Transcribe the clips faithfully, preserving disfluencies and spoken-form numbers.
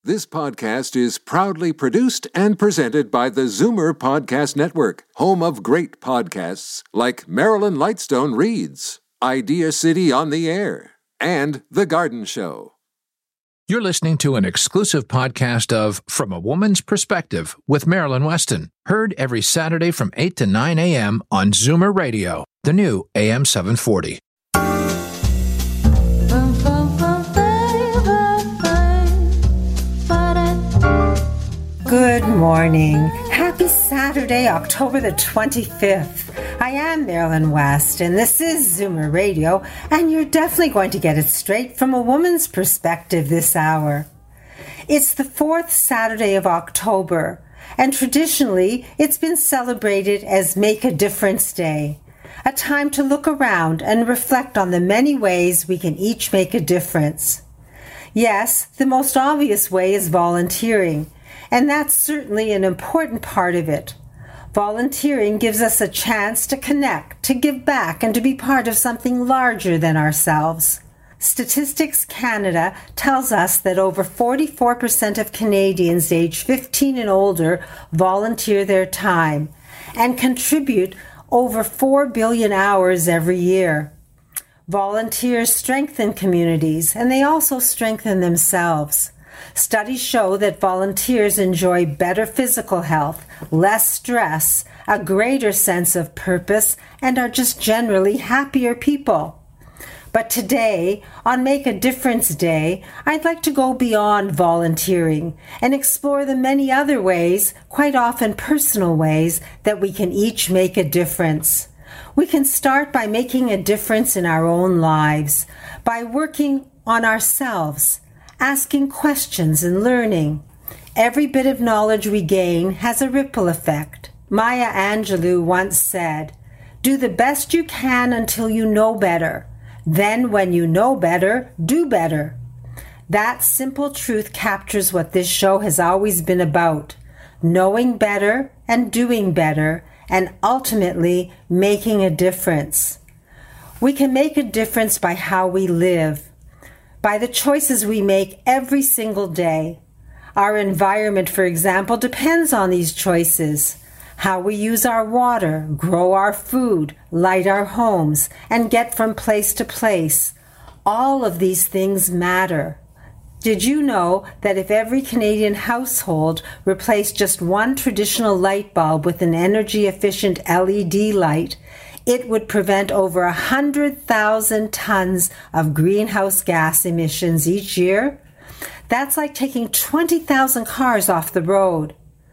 This podcast is proudly produced and presented by the Zoomer Podcast Network, home of great podcasts like Marilyn Lightstone Reads, Idea City on the Air, and The Garden Show. You're listening to an exclusive podcast of From a Woman's Perspective with Marilyn Weston, heard every Saturday from eight to nine a.m. on Zoomer Radio, the new A M seven forty. Good morning. Happy Saturday, October the twenty-fifth. I am Marilyn West, and this is Zoomer Radio, and you're definitely going to get it straight from a woman's perspective this hour. It's the fourth Saturday of October, and traditionally it's been celebrated as Make a Difference Day, a time to look around and reflect on the many ways we can each make a difference. Yes, the most obvious way is volunteering, and that's certainly an important part of it. Volunteering gives us a chance to connect, to give back, and to be part of something larger than ourselves. Statistics Canada tells us that over forty-four percent of Canadians aged fifteen and older volunteer their time and contribute over four billion hours every year. Volunteers strengthen communities, and they also strengthen themselves. Studies show that volunteers enjoy better physical health, less stress, a greater sense of purpose, and are just generally happier people. But today, on Make a Difference Day, I'd like to go beyond volunteering and explore the many other ways, quite often personal ways, that we can each make a difference. We can start by making a difference in our own lives, by working on ourselves, asking questions and learning. Every bit of knowledge we gain has a ripple effect. Maya Angelou once said, "Do the best you can until you know better. Then when you know better, do better." That simple truth captures what this show has always been about: knowing better and doing better, and ultimately making a difference. We can make a difference by how we live, by the choices we make every single day. Our environment, for example, depends on these choices. How we use our water, grow our food, light our homes, and get from place to place. All of these things matter. Did you know that if every Canadian household replaced just one traditional light bulb with an energy-efficient L E D light, it would prevent over one hundred thousand tons of greenhouse gas emissions each year? That's like taking twenty thousand cars off the road.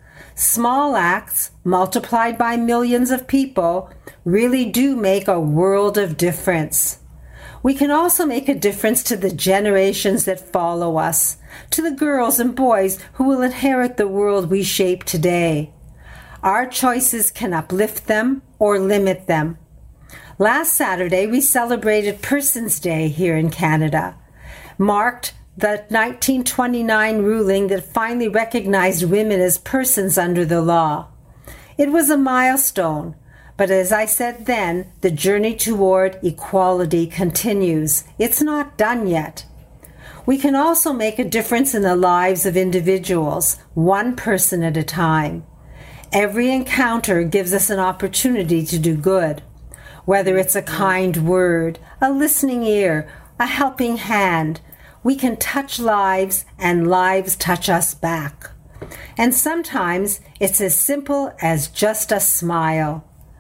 Small acts, multiplied by millions of people, really do make a world of difference. We can also make a difference to the generations that follow us, to the girls and boys who will inherit the world we shape today. Our choices can uplift them or limit them. Last Saturday, we celebrated Persons Day here in Canada, marked the nineteen twenty-nine ruling that finally recognized women as persons under the law. It was a milestone, but as I said then, the journey toward equality continues. It's not done yet. We can also make a difference in the lives of individuals, one person at a time. Every encounter gives us an opportunity to do good. Whether it's a kind word, a listening ear, a helping hand, we can touch lives and lives touch us back. And sometimes it's as simple as just a smile.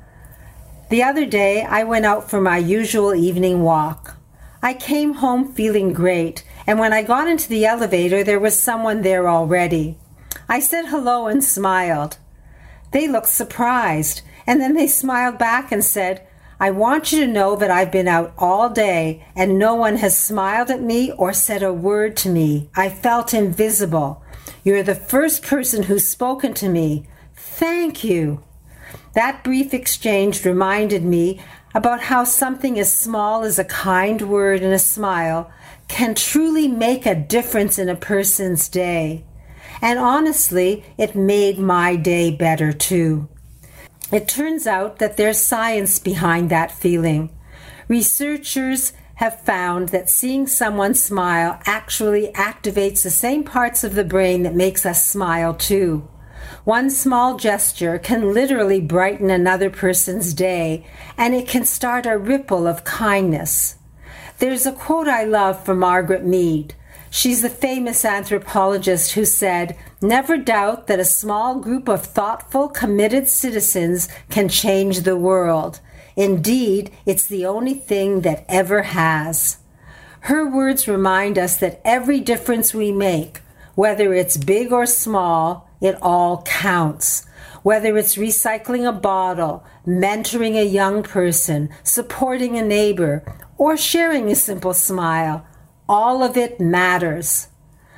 The other day, I went out for my usual evening walk. I came home feeling great, and when I got into the elevator, there was someone there already. I said hello and smiled. They looked surprised, and then they smiled back and said, "I want you to know that I've been out all day and no one has smiled at me or said a word to me. I felt invisible. You're the first person who's spoken to me. Thank you." That brief exchange reminded me about how something as small as a kind word and a smile can truly make a difference in a person's day. And honestly, it made my day better too. It turns out that there's science behind that feeling. Researchers have found that seeing someone smile actually activates the same parts of the brain that makes us smile too. One small gesture can literally brighten another person's day, and it can start a ripple of kindness. There's a quote I love from Margaret Mead. She's the famous anthropologist who said, "Never doubt that a small group of thoughtful, committed citizens can change the world. Indeed, it's the only thing that ever has." Her words remind us that every difference we make, whether it's big or small, it all counts. Whether it's recycling a bottle, mentoring a young person, supporting a neighbor, or sharing a simple smile, all of it matters.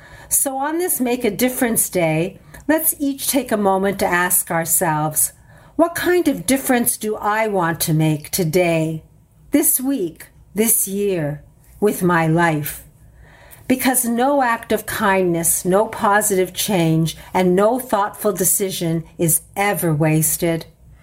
So on this Make a Difference Day, let's each take a moment to ask ourselves, what kind of difference do I want to make today, this week, this year, with my life? Because no act of kindness, no positive change, and no thoughtful decision is ever wasted.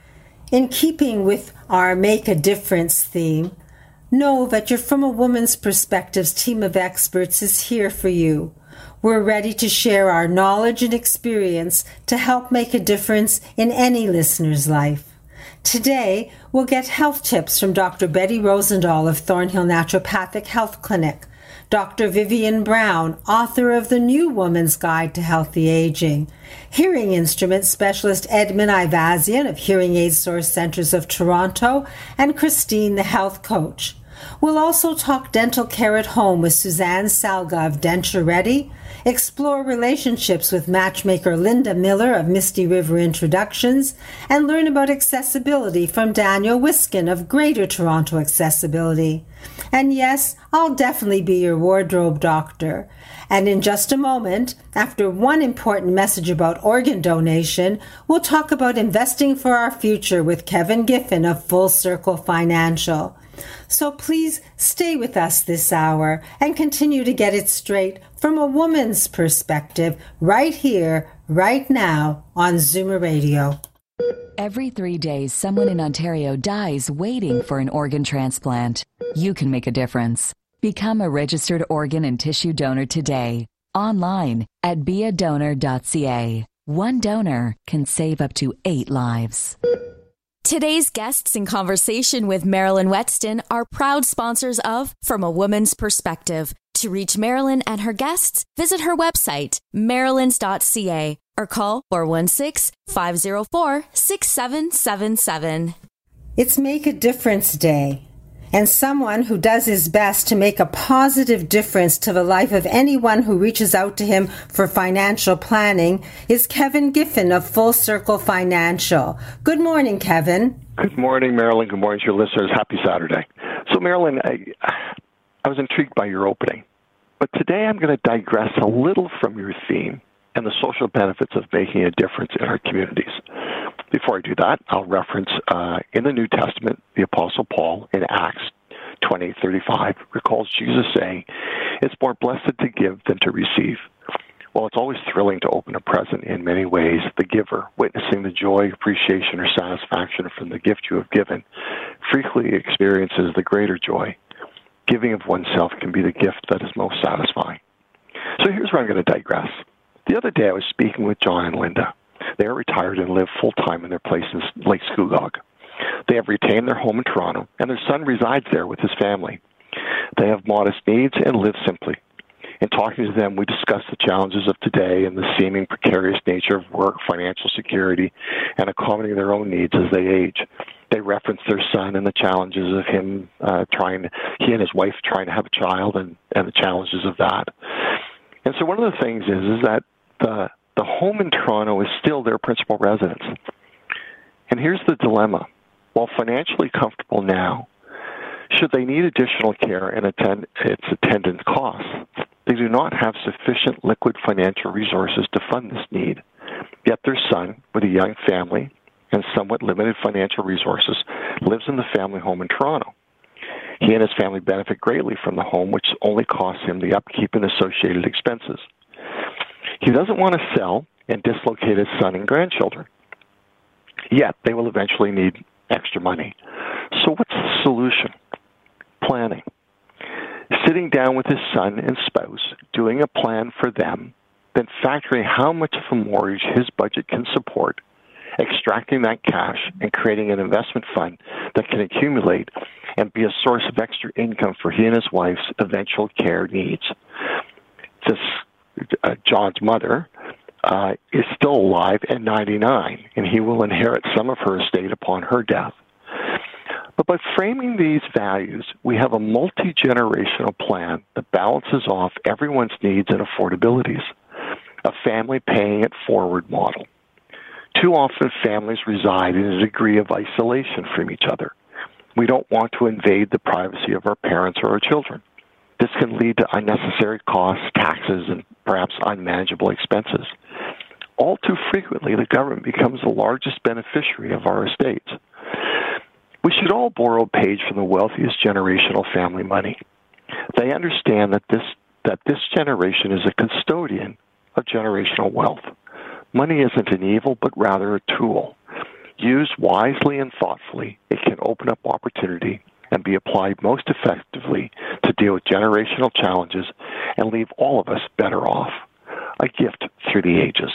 In keeping with our Make a Difference theme, know that your From a Woman's Perspectives team of experts is here for you. We're ready to share our knowledge and experience to help make a difference in any listener's life. Today, we'll get health tips from Doctor Betty Rosendahl of Thornhill Naturopathic Health Clinic, Doctor Vivian Brown, author of The New Woman's Guide to Healthy Aging, hearing instrument specialist Edmund Ivazian of Hearing Aid Source Centers of Toronto, and Christine, the health coach. We'll also talk dental care at home with Suzanne Salga of Denture Ready, explore relationships with matchmaker Linda Miller of Misty River Introductions, and learn about accessibility from Daniel Wiskin of Greater Toronto Accessibility. And yes, I'll definitely be your wardrobe doctor. And in just a moment, after one important message about organ donation, we'll talk about investing for our future with Kevin Giffen of Full Circle Financial. So please stay with us this hour and continue to get it straight from a woman's perspective right here, right now on Zoomer Radio. Every three days, someone in Ontario dies waiting for an organ transplant. You can make a difference. Become a registered organ and tissue donor today. Online at be a donor dot c a. One donor can save up to eight lives. Today's guests in conversation with Marilyn Wetston are proud sponsors of From a Woman's Perspective. To reach Marilyn and her guests, visit her website, marilyns dot c a, or call four one six, five zero four, six seven seven seven. It's Make a Difference Day, and someone who does his best to make a positive difference to the life of anyone who reaches out to him for financial planning is Kevin Giffen of Full Circle Financial. Good morning, Kevin. Good morning, Marilyn. Good morning to your listeners. Happy Saturday. So, Marilyn, I, I was intrigued by your opening, but today I'm going to digress a little from your theme and the social benefits of making a difference in our communities. Before I do that, I'll reference uh, in the New Testament, the Apostle Paul in Acts twenty thirty-five recalls Jesus saying, "It's more blessed to give than to receive." Well, it's always thrilling to open a present in many ways. The giver, witnessing the joy, appreciation, or satisfaction from the gift you have given, frequently experiences the greater joy. Giving of oneself can be the gift that is most satisfying. So here's where I'm going to digress. The other day I was speaking with John and Linda. They are retired and live full-time in their place in Lake Scugog. They have retained their home in Toronto, and their son resides there with his family. They have modest needs and live simply. In talking to them, we discussed the challenges of today and the seeming precarious nature of work, financial security, and accommodating their own needs as they age. They referenced their son and the challenges of him uh, trying, he and his wife trying to have a child and, and the challenges of that. And so one of the things is, is that the The home in Toronto is still their principal residence. And here's the dilemma. While financially comfortable now, should they need additional care and attend its attendant costs, they do not have sufficient liquid financial resources to fund this need. Yet their son, with a young family and somewhat limited financial resources, lives in the family home in Toronto. He and his family benefit greatly from the home, which only costs him the upkeep and associated expenses. He doesn't want to sell and dislocate his son and grandchildren. Yet they will eventually need extra money. So what's the solution? Planning. sitting down with his son and spouse, doing a plan for them, then factoring how much of a mortgage his budget can support, extracting that cash and creating an investment fund that can accumulate and be a source of extra income for he and his wife's eventual care needs. This, uh, John's mother uh, is still alive at ninety-nine, and he will inherit some of her estate upon her death. But by framing these values, we have a multi-generational plan that balances off everyone's needs and affordabilities, a family paying it forward model. Too often, families reside in a degree of isolation from each other. We don't want to invade the privacy of our parents or our children. This can lead to unnecessary costs, taxes, and perhaps unmanageable expenses. All too frequently, the government becomes the largest beneficiary of our estates. We should all borrow a page from the wealthiest generational family money. They understand that this that this generation is a custodian of generational wealth. Money isn't an evil, but rather a tool. Used wisely and thoughtfully, it can open up opportunity and be applied most effectively to deal with generational challenges and leave all of us better off. A gift through the ages.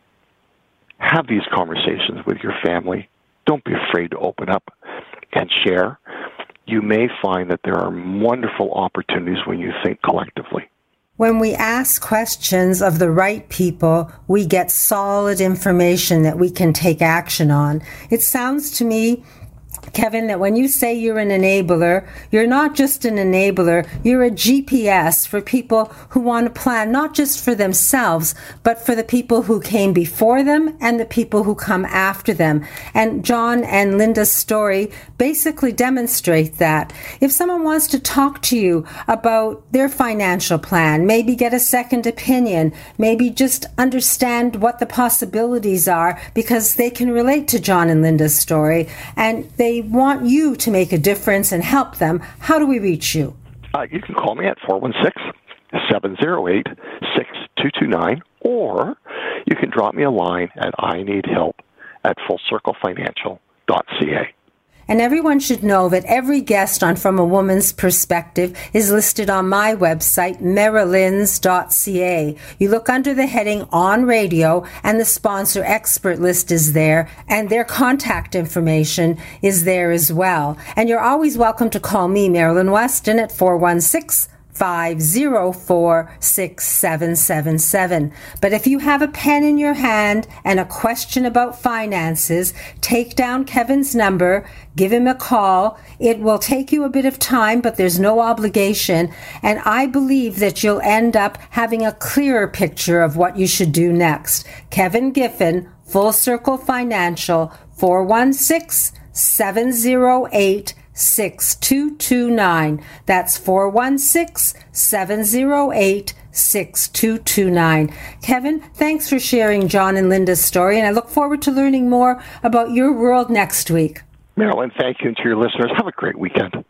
Have these conversations with your family. Don't be afraid to open up and share. You may find that there are wonderful opportunities when you think collectively. When we ask questions of the right people, we get solid information that we can take action on. It sounds to me, Kevin, that when you say you're an enabler, you're not just an enabler, you're a G P S for people who want to plan not just for themselves, but for the people who came before them and the people who come after them. And John and Linda's story basically demonstrate that. If someone wants to talk to you about their financial plan, maybe get a second opinion, maybe just understand what the possibilities are because they can relate to John and Linda's story, and they want you to make a difference and help them, how do we reach you? Uh, you can call me at four one six, seven zero eight, six two two nine, or you can drop me a line at I need help at full circle financial dot c a. And everyone should know that every guest on From a Woman's Perspective is listed on my website, marilyns dot c a. You look under the heading On Radio, and the sponsor expert list is there, and their contact information is there as well. And you're always welcome to call me, Marilyn Weston, at four one six, five zero four, six seven seven seven. But if you have a pen in your hand and a question about finances, take down Kevin's number, give him a call. It will take you a bit of time, but there's no obligation. And I believe that you'll end up having a clearer picture of what you should do next. Kevin Giffen, Full Circle Financial, four one six, seven zero eight, six two two nine. That's four one six, seven zero eight, six two two nine. Kevin, thanks for sharing John and Linda's story, and I look forward to learning more about your world next week. Marilyn, thank you, and to your listeners, have a great weekend.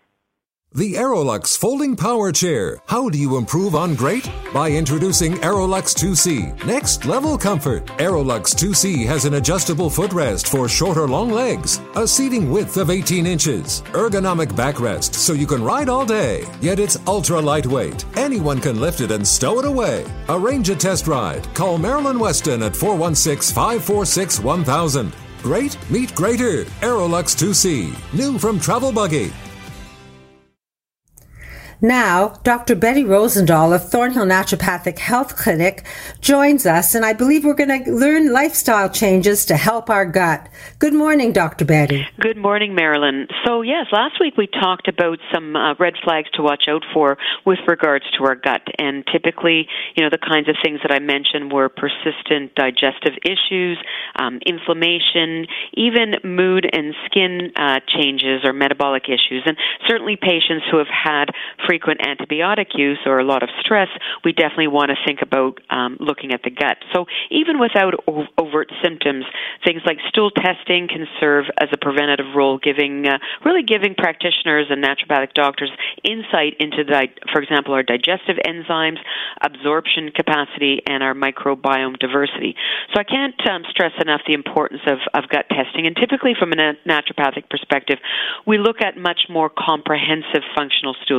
The Aerolux Folding Power Chair. How do you improve on great? By introducing Aerolux two C. Next level comfort. Aerolux two C has an adjustable footrest for short or long legs, a seating width of eighteen inches, ergonomic backrest so you can ride all day, yet it's ultra lightweight. Anyone can lift it and stow it away. Arrange a test ride. Call Marilyn Weston at four one six, five four six, one thousand. Great meet greater. Aerolux two C. New from Travel Buggy. Now, Doctor Betty Rosendahl of Thornhill Naturopathic Health Clinic joins us, and I believe we're going to learn lifestyle changes to help our gut. Good morning, Doctor Betty. Good morning, Marilyn. So, yes, last week we talked about some uh, red flags to watch out for with regards to our gut, and typically, you know, the kinds of things that I mentioned were persistent digestive issues, um, inflammation, even mood and skin uh, changes or metabolic issues, and certainly patients who have had frequent antibiotic use or a lot of stress, we definitely want to think about um, looking at the gut. So even without o- overt symptoms, things like stool testing can serve as a preventative role, giving uh, really giving practitioners and naturopathic doctors insight into, the, for example, our digestive enzymes, absorption capacity, and our microbiome diversity. So I can't um, stress enough the importance of, of gut testing. And typically from a naturopathic perspective, we look at much more comprehensive functional stool testing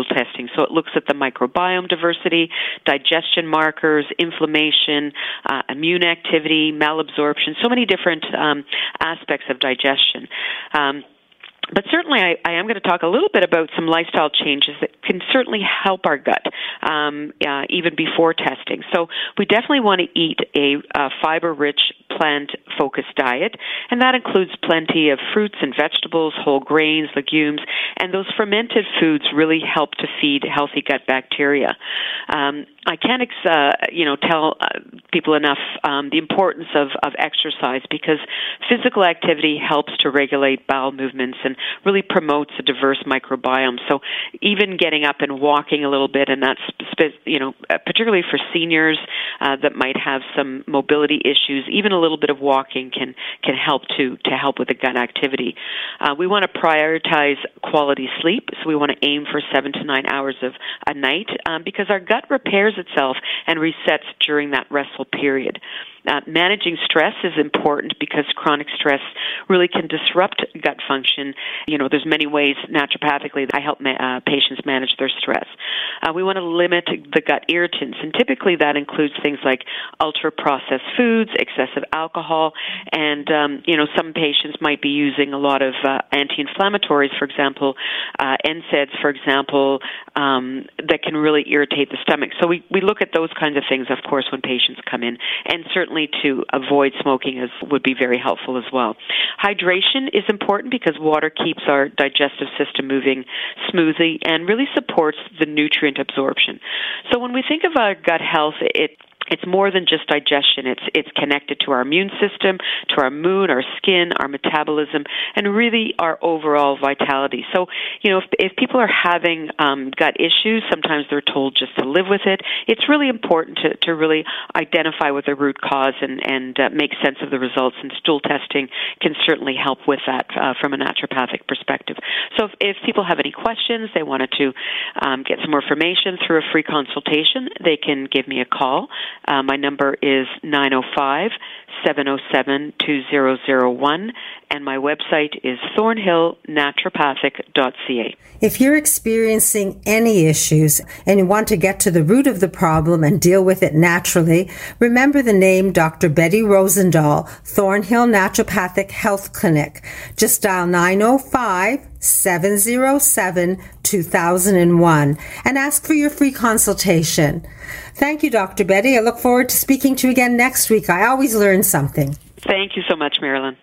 testing. So it looks at the microbiome diversity, digestion markers, inflammation, uh, immune activity, malabsorption, so many different um, aspects of digestion. Um, But certainly I, I am going to talk a little bit about some lifestyle changes that can certainly help our gut um, uh, even before testing. So we definitely want to eat a uh, fiber-rich, plant-focused diet, and that includes plenty of fruits and vegetables, whole grains, legumes, and those fermented foods really help to feed healthy gut bacteria. Um, I can't, uh, you know, tell uh, people enough um, the importance of, of exercise, because physical activity helps to regulate bowel movements and really promotes a diverse microbiome. So even getting up and walking a little bit, and that's, you know, particularly for seniors uh, that might have some mobility issues, even a little bit of walking can can help to to help with the gut activity. Uh, we want to prioritize quality sleep, so we want to aim for seven to nine hours of a night um, because our gut repairs itself and resets during that restful period. Uh, managing stress is important because chronic stress really can disrupt gut function. You know, there's many ways naturopathically that I help ma- uh, patients manage their stress. Uh, we want to limit the gut irritants, and typically that includes things like ultra-processed foods, excessive alcohol, and, um, you know, some patients might be using a lot of uh, anti-inflammatories, for example, uh, N SAIDs, for example, um, that can really irritate the stomach. So we, we look at those kinds of things, of course, when patients come in, and certainly to avoid smoking is, would be very helpful as well. Hydration is important because water keeps our digestive system moving smoothly and really supports the nutrient absorption. So when we think of our gut health, it It's more than just digestion. It's it's connected to our immune system, to our mood, our skin, our metabolism, and really our overall vitality. So, you know, if, if people are having um, gut issues, sometimes they're told just to live with it. It's really important to, to really identify what the root cause and, and uh, make sense of the results, and stool testing can certainly help with that uh, from a naturopathic perspective. So if, if people have any questions, they wanted to um, get some more information through a free consultation, they can give me a call. Uh, my number is nine oh five, seven oh seven, two oh oh one, and my website is thornhill naturopathic dot c a. If you're experiencing any issues and you want to get to the root of the problem and deal with it naturally, remember the name Doctor Betty Rosendahl, Thornhill Naturopathic Health Clinic. Just dial nine oh five, seven oh seven, two thousand one and ask for your free consultation. Thank you, Doctor Betty. I look forward to speaking to you again next week. I always learn something. Thank you so much, Marilyn.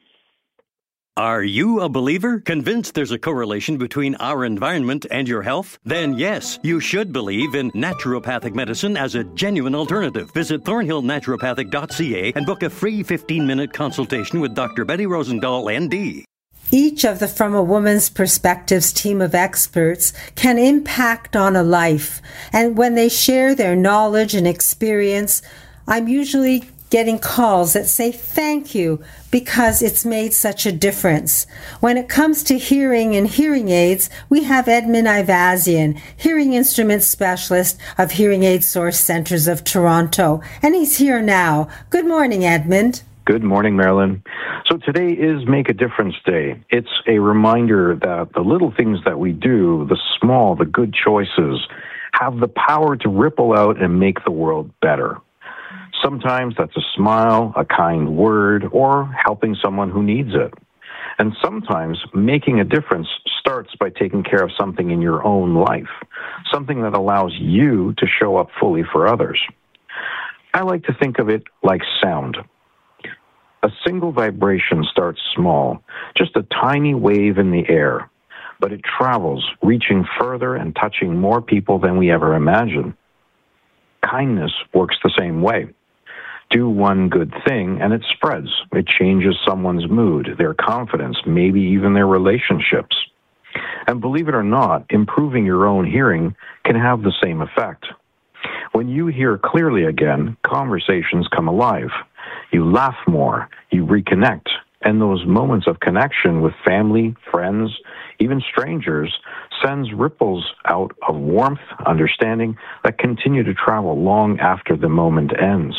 Are you a believer? Convinced there's a correlation between our environment and your health? Then yes, you should believe in naturopathic medicine as a genuine alternative. Visit thornhill naturopathic dot c a and book a free fifteen-minute consultation with Doctor Betty Rosendahl, N D. Each of the From a Woman's Perspectives team of experts can impact on a life. And when they share their knowledge and experience, I'm usually getting calls that say thank you because it's made such a difference. When it comes to hearing and hearing aids, we have Edmund Ivazian, hearing instrument specialist of Hearing Aid Source Centers of Toronto. And he's here now. Good morning, Edmund. Good morning, Marilyn. So today is Make a Difference Day. It's a reminder that the little things that we do, the small, the good choices, have the power to ripple out and make the world better. Sometimes that's a smile, a kind word, or helping someone who needs it. And sometimes making a difference starts by taking care of something in your own life, something that allows you to show up fully for others. I like to think of it like sound. A single vibration starts small, just a tiny wave in the air, but it travels, reaching further and touching more people than we ever imagined. Kindness works the same way. Do one good thing and it spreads. It changes someone's mood, their confidence, maybe even their relationships. And believe it or not, improving your own hearing can have the same effect. When you hear clearly again, conversations come alive. You laugh more, you reconnect, and those moments of connection with family, friends, even strangers, sends ripples out of warmth, understanding that continue to travel long after the moment ends.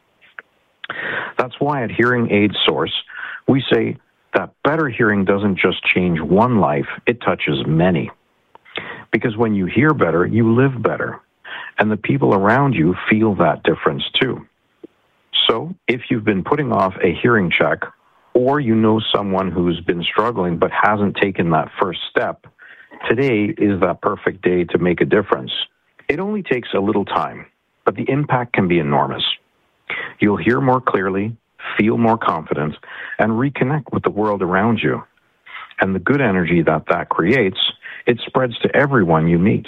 That's why at Hearing Aid Source, we say that better hearing doesn't just change one life, it touches many. Because when you hear better, you live better. And the people around you feel that difference too. So if you've been putting off a hearing check, or you know someone who's been struggling but hasn't taken that first step, today is that perfect day to make a difference. It only takes a little time, but the impact can be enormous. You'll hear more clearly, feel more confident, and reconnect with the world around you. And the good energy that that creates, it spreads to everyone you meet.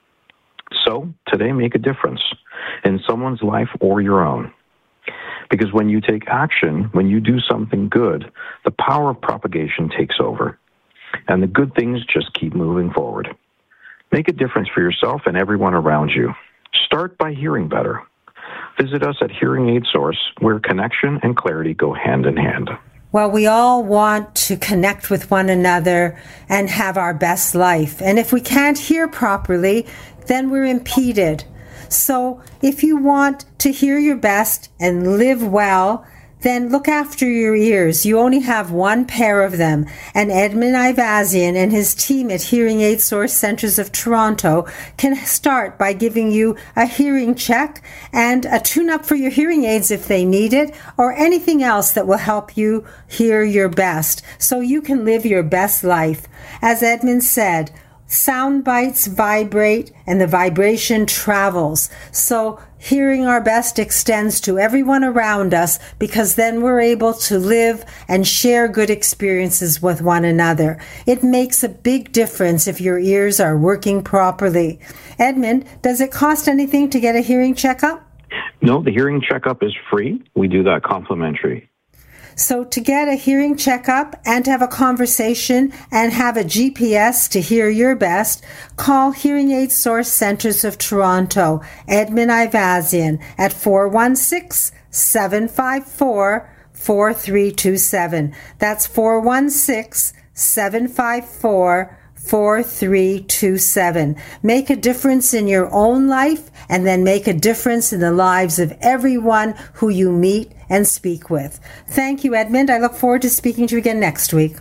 So today, make a difference in someone's life or your own. Because when you take action, when you do something good, the power of propagation takes over. And the good things just keep moving forward. Make a difference for yourself and everyone around you. Start by hearing better. Visit us at Hearing Aid Source, where connection and clarity go hand in hand. Well, we all want to connect with one another and have our best life. And if we can't hear properly, then we're impeded. So if you want to hear your best and live well, then look after your ears. You only have one pair of them. And Edmund Ivazian and his team at Hearing Aid Source Centres of Toronto can start by giving you a hearing check and a tune-up for your hearing aids if they need it, or anything else that will help you hear your best so you can live your best life. As Edmund said, sound bites vibrate and the vibration travels. So hearing our best extends to everyone around us, because then we're able to live and share good experiences with one another. It makes a big difference if your ears are working properly. Edmund, does it cost anything to get a hearing checkup? No, the hearing checkup is free. We do that complimentary. So to get a hearing checkup and to have a conversation and have a G P S to hear your best, call Hearing Aid Source Centres of Toronto, Edmund Ivazian, at four one six, seven five four, four three two seven. That's four one six, seven five four, four three two seven. Make a difference in your own life, and then make a difference in the lives of everyone who you meet and speak with. Thank you, Edmund. I look forward to speaking to you again next week.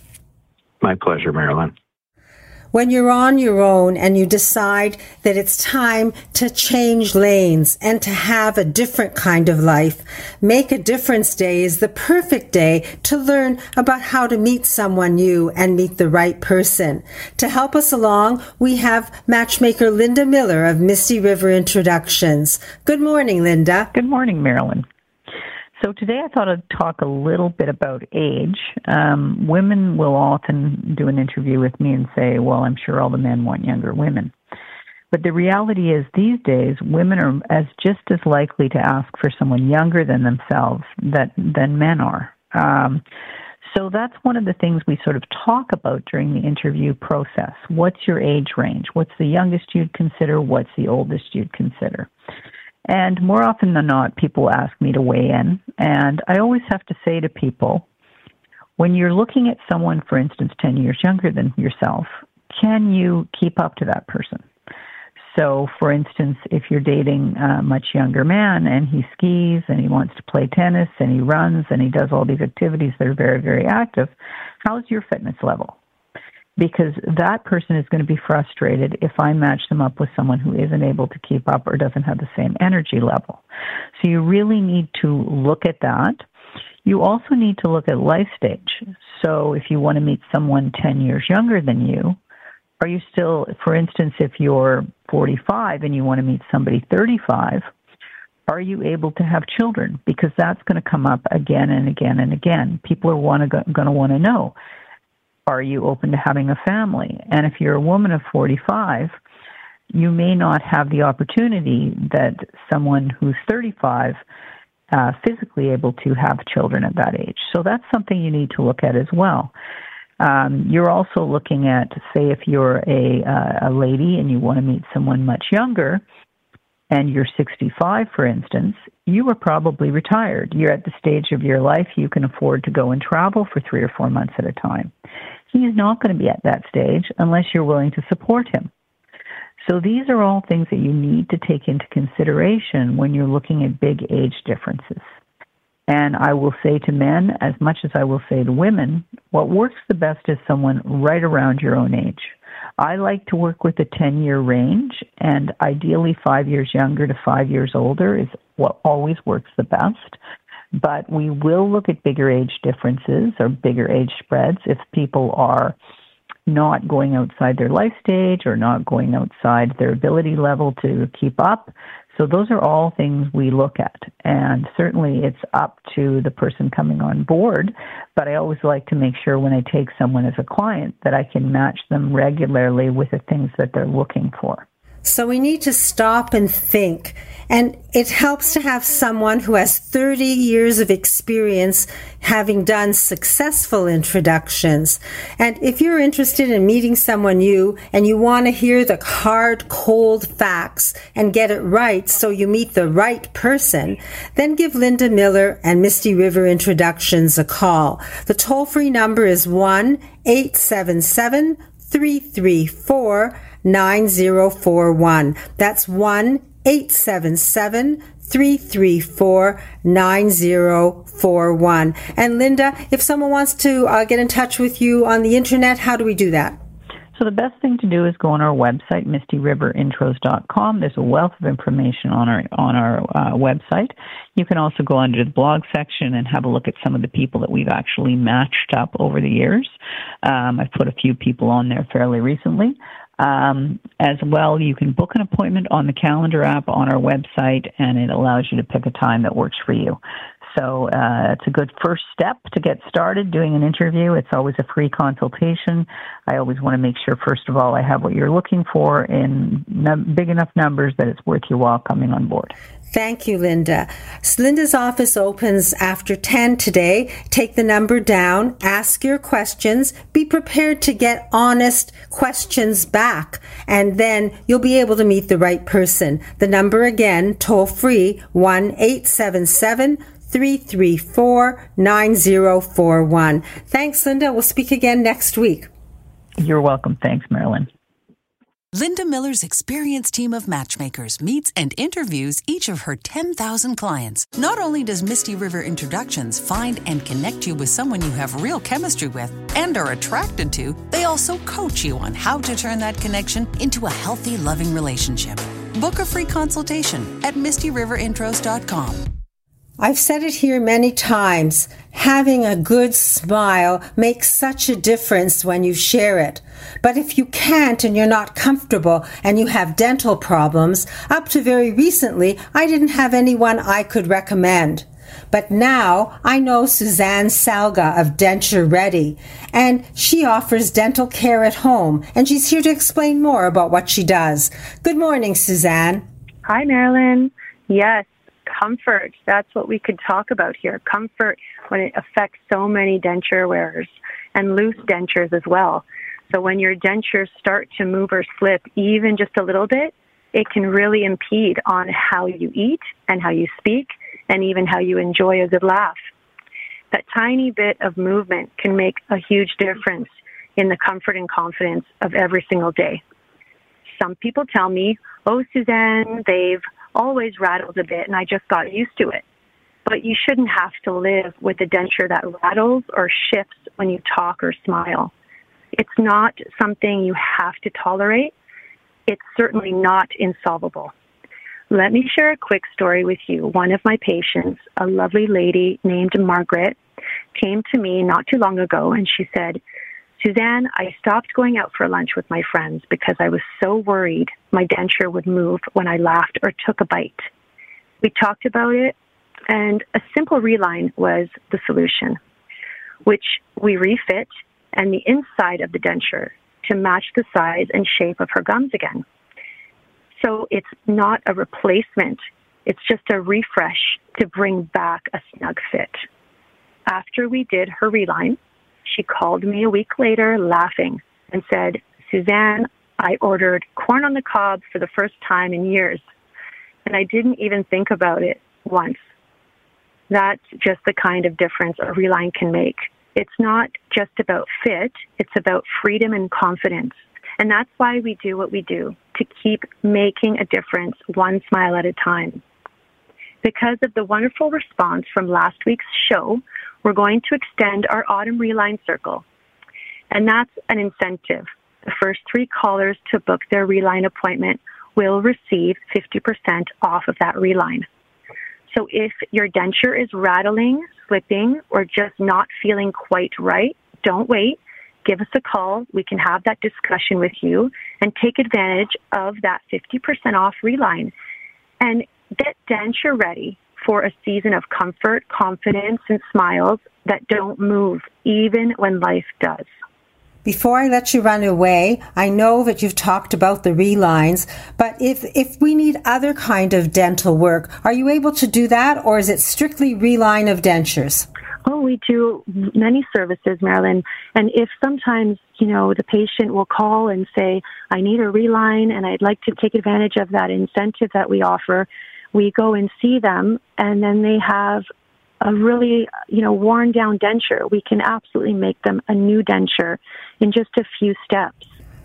My pleasure, Marilyn. When you're on your own and you decide that it's time to change lanes and to have a different kind of life, Make a Difference Day is the perfect day to learn about how to meet someone new and meet the right person. To help us along, we have matchmaker Linda Miller of Misty River Introductions. Good morning, Linda. Good morning, Marilyn. So today I thought I'd talk a little bit about age. Um, women will often do an interview with me and say, well, I'm sure all the men want younger women. But the reality is these days, women are as just as likely to ask for someone younger than themselves that, than men are. Um, so that's one of the things we sort of talk about during the interview process. What's your age range? What's the youngest you'd consider? What's the oldest you'd consider? And more often than not, people ask me to weigh in. And I always have to say to people, when you're looking at someone, for instance, ten years younger than yourself, can you keep up to that person? So, for instance, if you're dating a much younger man and he skis and he wants to play tennis and he runs and he does all these activities that are very, very active, how's your fitness level? Because that person is going to be frustrated if I match them up with someone who isn't able to keep up or doesn't have the same energy level. So you really need to look at that. You also need to look at life stage. So if you want to meet someone ten years younger than you, are you still, for instance, if you're forty-five and you want to meet somebody thirty-five, are you able to have children? Because that's going to come up again and again and again. People are want to, going to want to know, are you open to having a family? And if you're a woman of forty-five, you may not have the opportunity that someone who's thirty-five uh, physically able to have children at that age. So that's something you need to look at as well. Um, you're also looking at, say, if you're a, uh, a lady and you want to meet someone much younger, and you're sixty-five, for instance, you are probably retired. You're at the stage of your life you can afford to go and travel for three or four months at a time. He's not going to be at that stage unless you're willing to support him. So these are all things that you need to take into consideration when you're looking at big age differences. And I will say to men, as much as I will say to women, what works the best is someone right around your own age. I like to work with a ten-year range, and ideally five years younger to five years older is what always works the best. But we will look at bigger age differences or bigger age spreads if people are not going outside their life stage or not going outside their ability level to keep up. So those are all things we look at. And certainly it's up to the person coming on board. But I always like to make sure when I take someone as a client that I can match them regularly with the things that they're looking for. So we need to stop and think. And it helps to have someone who has thirty years of experience having done successful introductions. And if you're interested in meeting someone new and you want to hear the hard, cold facts and get it right so you meet the right person, then give Linda Miller and Misty River Introductions a call. The toll-free number is one eight seven seven, three three four, nine zero four one. That's one eight seven seven, three three four, nine zero four one. And Linda, if someone wants to uh, get in touch with you on the internet, how do we do that? So the best thing to do is go on our website, misty river intros dot com. There's a wealth of information on our on our uh, website. You can also go under the blog section and have a look at some of the people that we've actually matched up over the years. Um, I've put a few people on there fairly recently. Um, as well, you can book an appointment on the calendar app on our website, and it allows you to pick a time that works for you. So uh, it's a good first step to get started doing an interview. It's always a free consultation. I always want to make sure, first of all, I have what you're looking for in num- big enough numbers that it's worth your while coming on board. Thank you, Linda. Linda's office opens after ten today. Take the number down, ask your questions, be prepared to get honest questions back, and then you'll be able to meet the right person. The number again, toll free, one eight seven seven, three three four, nine zero four one. Thanks, Linda. We'll speak again next week. You're welcome. Thanks, Marilyn. Linda Miller's experienced team of matchmakers meets and interviews each of her ten thousand clients. Not only does Misty River Introductions find and connect you with someone you have real chemistry with and are attracted to, they also coach you on how to turn that connection into a healthy, loving relationship. Book a free consultation at misty river intros dot com. I've said it here many times. Having a good smile makes such a difference when you share it. But if you can't and you're not comfortable and you have dental problems, up to very recently, I didn't have anyone I could recommend. But now I know Suzanne Salga of Denture Ready, and she offers dental care at home, and she's here to explain more about what she does. Good morning, Suzanne. Hi, Marilyn. Yes. Comfort, that's what we could talk about here. Comfort when it affects so many denture wearers and loose dentures as well. So when your dentures start to move or slip even just a little bit, it can really impede on how you eat and how you speak and even how you enjoy a good laugh. That tiny bit of movement can make a huge difference in the comfort and confidence of every single day. Some people tell me, oh, Suzanne, they've always rattled a bit and I just got used to it. But you shouldn't have to live with a denture that rattles or shifts when you talk or smile. It's not something you have to tolerate. It's certainly not insolvable. Let me share a quick story with you. One of my patients, a lovely lady named Margaret, came to me not too long ago and she said, Suzanne, I stopped going out for lunch with my friends because I was so worried my denture would move when I laughed or took a bite. We talked about it, and a simple reline was the solution, which we refit and the inside of the denture to match the size and shape of her gums again. So it's not a replacement. It's just a refresh to bring back a snug fit. After we did her reline, she called me a week later laughing and said, Suzanne, I ordered corn on the cob for the first time in years, and I didn't even think about it once. That's just the kind of difference a reline can make. It's not just about fit, it's about freedom and confidence. And that's why we do what we do, to keep making a difference one smile at a time. Because of the wonderful response from last week's show, we're going to extend our Autumn Reline Circle. And that's an incentive the first three callers to book their Reline appointment will receive fifty percent off of that Reline. So if your denture is rattling, slipping, or just not feeling quite right, don't wait. Give us a call. We can have that discussion with you and take advantage of that fifty percent off Reline. And get denture ready for a season of comfort, confidence, and smiles that don't move, even when life does. Before I let you run away, I know that you've talked about the relines, but if if we need other kind of dental work, are you able to do that, or is it strictly reline of dentures? Oh, we do many services, Marilyn. And if sometimes, you know, the patient will call and say, I need a reline and I'd like to take advantage of that incentive that we offer, we go and see them, and then they have a really, you know, worn down denture. We can absolutely make them a new denture in just a few steps.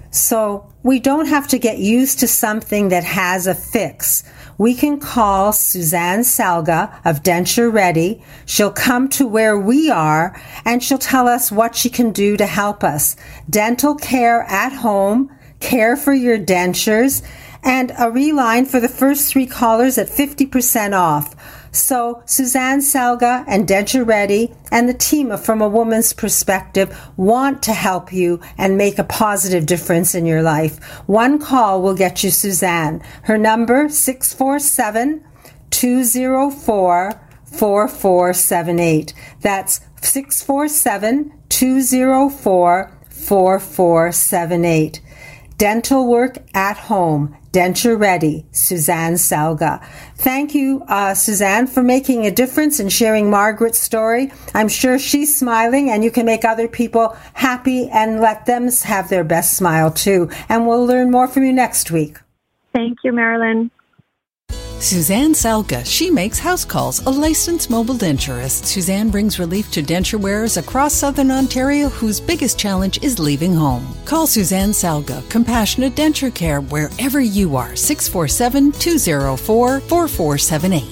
So we don't have to get used to something that has a fix. We can call Suzanne Salga of Denture Ready. She'll come to where we are and she'll tell us what she can do to help us. Dental care at home, care for your dentures, and a reline for the first three callers at fifty percent off. So Suzanne Salga and Denture Ready and the team of From a Woman's Perspective want to help you and make a positive difference in your life. One call will get you Suzanne. Her number, six four seven, two zero four, four four seven eight. That's six four seven, two zero four, four four seven eight. Dental work at home. Denture Ready, Suzanne Salga. Thank you, uh, Suzanne, for making a difference and sharing Margaret's story. I'm sure she's smiling, and you can make other people happy and let them have their best smile too. And we'll learn more from you next week. Thank you, Marilyn. Suzanne Salga. She makes house calls, a licensed mobile denturist. Suzanne brings relief to denture wearers across Southern Ontario whose biggest challenge is leaving home. Call Suzanne Salga, Compassionate Denture Care, wherever you are. six four seven, two zero four, four four seven eight.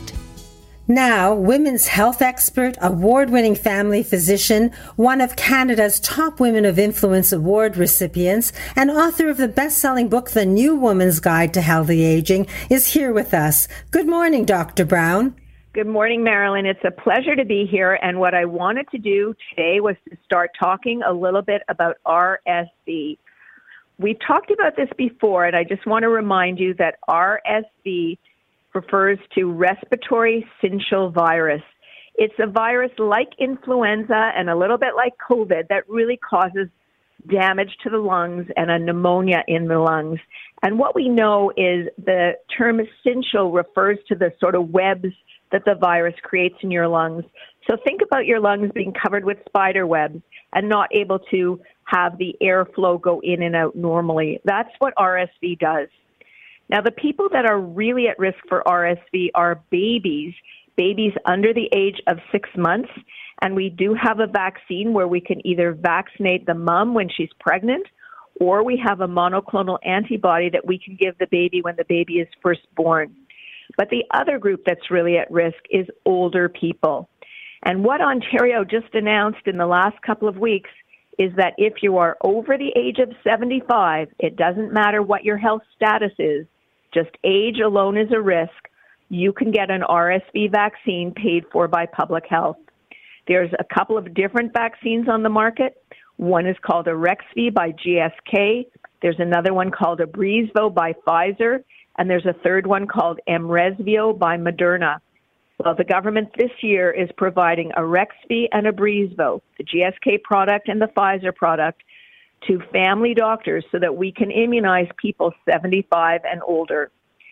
Now, women's health expert, award-winning family physician, one of Canada's top Women of Influence Award recipients, and author of the best-selling book, The New Woman's Guide to Healthy Aging, is here with us. Good morning, Doctor Brown. Good morning, Marilyn. It's a pleasure to be here. And what I wanted to do today was to start talking a little bit about R S V. We've talked about this before, and I just want to remind you that R S V refers to respiratory syncytial virus. It's a virus like influenza and a little bit like COVID that really causes damage to the lungs and a pneumonia in the lungs. And what we know is the term syncytial refers to the sort of webs that the virus creates in your lungs. So think about your lungs being covered with spider webs and not able to have the airflow go in and out normally. That's what R S V does. Now, the people that are really at risk for R S V are babies, babies under the age of six months. And we do have a vaccine where we can either vaccinate the mom when she's pregnant, or we have a monoclonal antibody that we can give the baby when the baby is first born. But the other group that's really at risk is older people. And what Ontario just announced in the last couple of weeks is that if you are over the age of seventy-five, it doesn't matter what your health status is, just age alone is a risk, you can get an R S V vaccine paid for by public health. There's a couple of different vaccines on the market. One is called Arexvy by G S K. There's another one called Abrezvo by Pfizer. And there's a third one called Mrezvio by Moderna. Well, the government this year is providing Arexvy and Abrezvo, the G S K product and the Pfizer product, to family doctors so that we can immunize people seventy-five and older.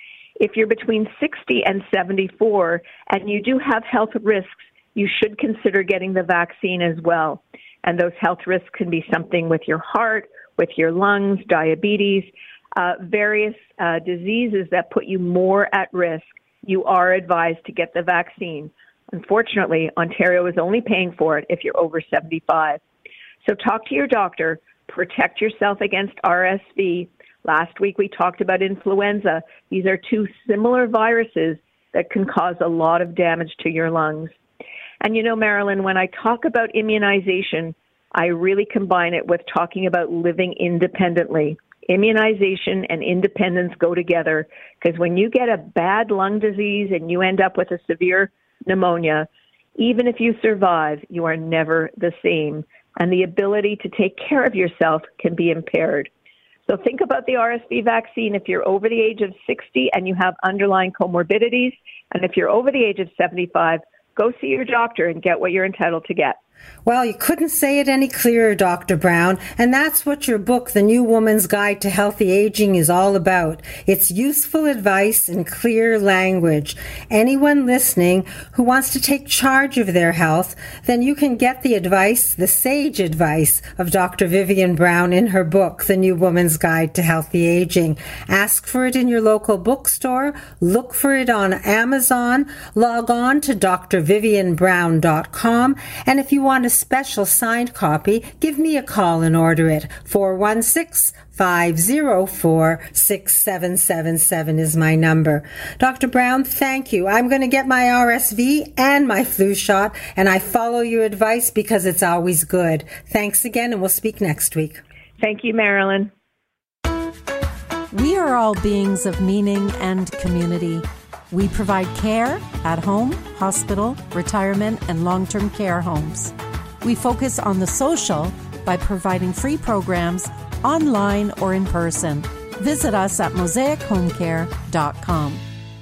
If you're between sixty and seventy-four and you do have health risks, you should consider getting the vaccine as well. And those health risks can be something with your heart, with your lungs, diabetes, uh, various uh, diseases that put you more at risk. You are advised to get the vaccine. Unfortunately, Ontario is only paying for it if you're over seventy-five. So talk to your doctor. Protect yourself against R S V. Last week we talked about influenza. These are two similar viruses that can cause a lot of damage to your lungs. And you know, Marilyn, when I talk about immunization, I really combine it with talking about living independently. Immunization and independence go together, because when you get a bad lung disease and you end up with a severe pneumonia, even if you survive, you are never the same, and the ability to take care of yourself can be impaired. So think about the R S V vaccine if you're over the age of sixty and you have underlying comorbidities, and if you're over the age of seventy-five, go see your doctor and get what you're entitled to get. Well, you couldn't say it any clearer, Doctor Brown, and that's what your book, The New Woman's Guide to Healthy Aging, is all about. It's useful advice in clear language. Anyone listening who wants to take charge of their health, then you can get the advice, the sage advice of Doctor Vivian Brown in her book, The New Woman's Guide to Healthy Aging. Ask for it in your local bookstore, look for it on Amazon, log on to d r vivian brown dot com, and if you want a special signed copy, give me a call and order it. four one six, five zero four, six seven seven seven is my number. Doctor Brown, thank you. I'm going to get my R S V and my flu shot, and I follow your advice because it's always good. Thanks again, and we'll speak next week. Thank you, Marilyn. We are all beings of meaning and community. We provide care at home, hospital, retirement, and long-term care homes. We focus on the social by providing free programs online or in person. Visit us at mosaic home care dot com.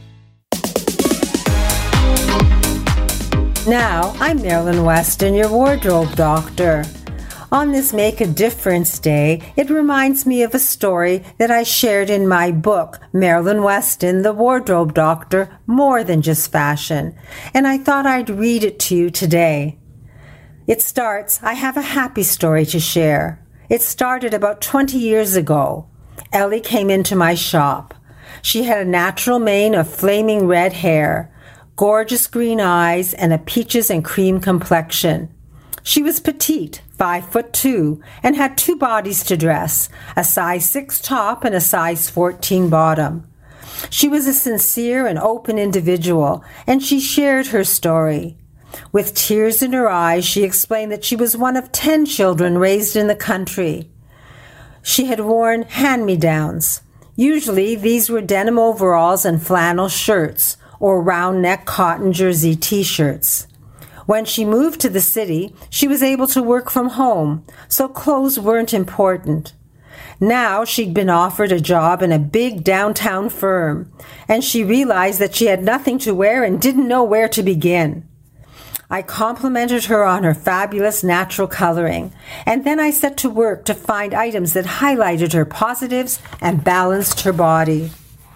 Now, I'm Marilyn Weston, your wardrobe doctor. On this Make a Difference Day, it reminds me of a story that I shared in my book, Marilyn Weston, the Wardrobe Doctor, More Than Just Fashion, and I thought I'd read it to you today. It starts, I have a happy story to share. It started about twenty years ago. Ellie came into my shop. She had a natural mane of flaming red hair, gorgeous green eyes, and a peaches and cream complexion. She was petite, five foot two, and had two bodies to dress, a size six top and a size fourteen bottom. She was a sincere and open individual, and she shared her story. With tears in her eyes, she explained that she was one of ten children raised in the country. She had worn hand-me-downs. Usually, these were denim overalls and flannel shirts, or round-neck cotton jersey t-shirts. When she moved to the city, she was able to work from home, so clothes weren't important. Now she'd been offered a job in a big downtown firm, and she realized that she had nothing to wear and didn't know where to begin. I complimented her on her fabulous natural coloring, and then I set to work to find items that highlighted her positives and balanced her body.